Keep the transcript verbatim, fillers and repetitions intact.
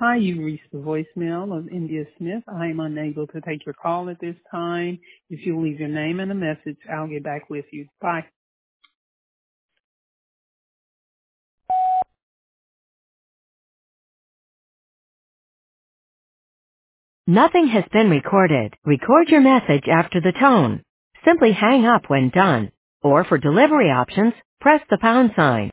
Hi, you reached the voicemail of India Smith. I am unable to take your call at this time. If you leave your name and a message, I'll get back with you. Bye. Nothing has been recorded. Record your message after the tone. Simply hang up when done. Or for delivery options, press the pound sign.